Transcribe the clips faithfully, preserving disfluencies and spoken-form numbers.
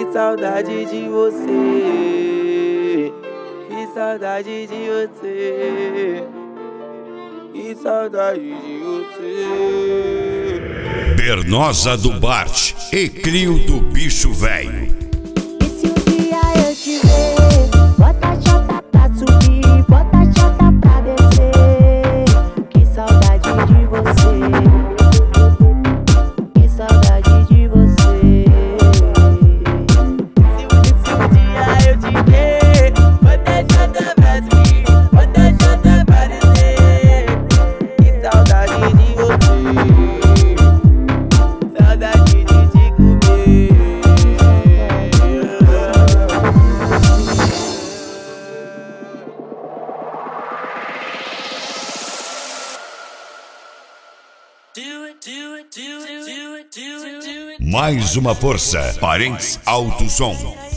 Que saudade de você, que saudade de você, que saudade de você. Bernosa do Bart e Crio do Bicho Velho. E se um dia eu te ver, bota a chota pra subir, bota a chota pra descer. Que saudade de você, que saudade de você. Se um dia eu te ver, bota a chota pra subir, bota a chota pra descer. Que saudade de você, saudade de te comer. Mais uma força, Parentes Alto Som.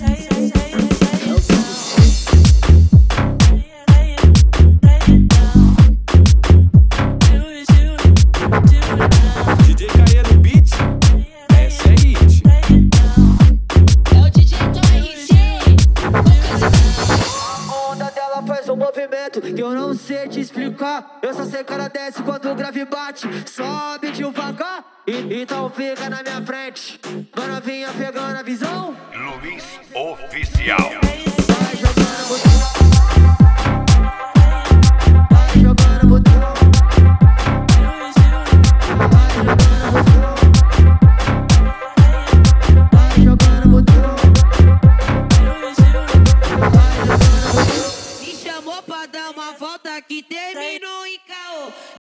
D J Caia no beat, essa é hit. É o D J Tom R C. A onda dela faz um movimento que eu não sei te explicar. Eu só sei que ela desce quando o grave bate. Sobe devagar e então fica na minha frente. Quando vinha pegando a visão, Luiz Oficial.